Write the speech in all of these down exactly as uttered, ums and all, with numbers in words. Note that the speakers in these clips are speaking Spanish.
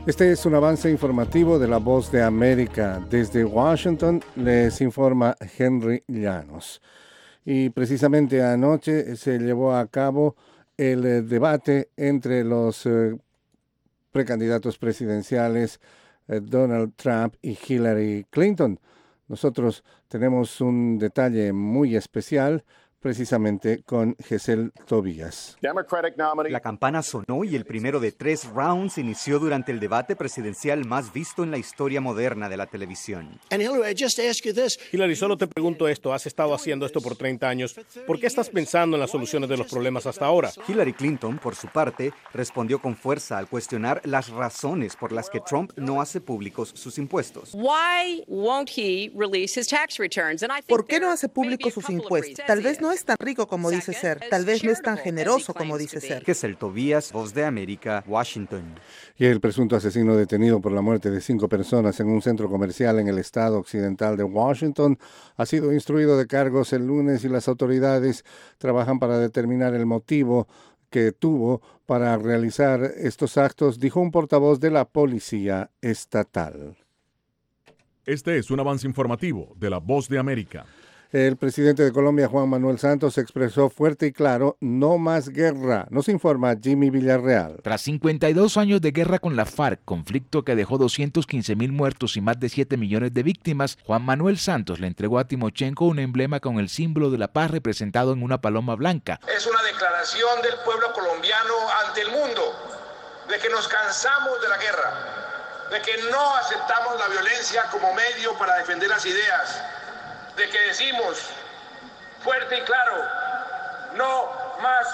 Este es un avance informativo de La Voz de América. Desde Washington les informa Henry Llanos. Y precisamente anoche se llevó a cabo el eh, debate entre los eh, precandidatos presidenciales eh, Donald Trump y Hillary Clinton. Nosotros tenemos un detalle muy especial precisamente con Gesell Tobías. La campana sonó y el primero de tres rounds inició durante el debate presidencial más visto en la historia moderna de la televisión. Hillary, solo te pregunto esto, has estado haciendo esto por treinta años, ¿por qué estás pensando en las soluciones de los problemas hasta ahora? Hillary Clinton, por su parte, respondió con fuerza al cuestionar las razones por las que Trump no hace públicos sus impuestos. ¿Por qué no hace públicos sus impuestos? Tal vez no es tan rico como dice ser, tal vez no es tan generoso como dice ser. Gesell Tobías, Voz de América, Washington. Y el presunto asesino detenido por la muerte de cinco personas en un centro comercial en el estado occidental de Washington ha sido instruido de cargos el lunes y las autoridades trabajan para determinar el motivo que tuvo para realizar estos actos, dijo un portavoz de la policía estatal. Este es un avance informativo de La Voz de América. El presidente de Colombia, Juan Manuel Santos, expresó fuerte y claro, no más guerra. Nos informa Jimmy Villarreal. Tras cincuenta y dos años de guerra con la FARC, conflicto que dejó doscientos quince mil muertos y más de siete millones de víctimas, Juan Manuel Santos le entregó a Timochenko un emblema con el símbolo de la paz representado en una paloma blanca. Es una declaración del pueblo colombiano ante el mundo de que nos cansamos de la guerra, de que no aceptamos la violencia como medio para defender las ideas, de que decimos fuerte y claro, no más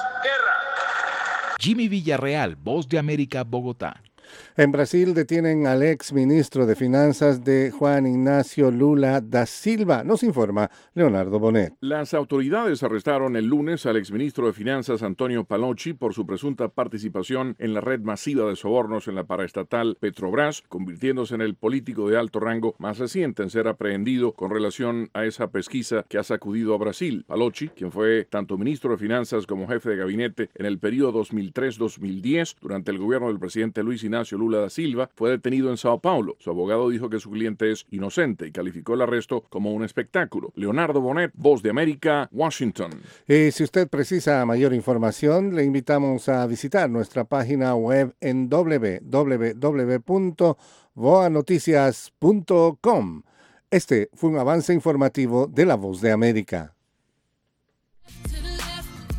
guerra. Jimmy Villarreal, Voz de América, Bogotá. En Brasil detienen al ex ministro de Finanzas de Juan Ignacio Lula da Silva. Nos informa Leonardo Bonet. Las autoridades arrestaron el lunes al exministro de Finanzas Antonio Palocci por su presunta participación en la red masiva de sobornos en la paraestatal Petrobras, convirtiéndose en el político de alto rango más reciente en ser aprehendido con relación a esa pesquisa que ha sacudido a Brasil. Palocci, quien fue tanto ministro de Finanzas como jefe de gabinete en el periodo dos mil tres a dos mil diez durante el gobierno del presidente Luis Ignacio Lula da Silva, fue detenido en Sao Paulo. Su abogado dijo que su cliente es inocente y calificó el arresto como un espectáculo. Leonardo Bonet, Voz de América, Washington. Y si usted precisa mayor información, le invitamos a visitar nuestra página web en doble u doble u doble u punto voa noticias punto com. Este fue un avance informativo de La Voz de América.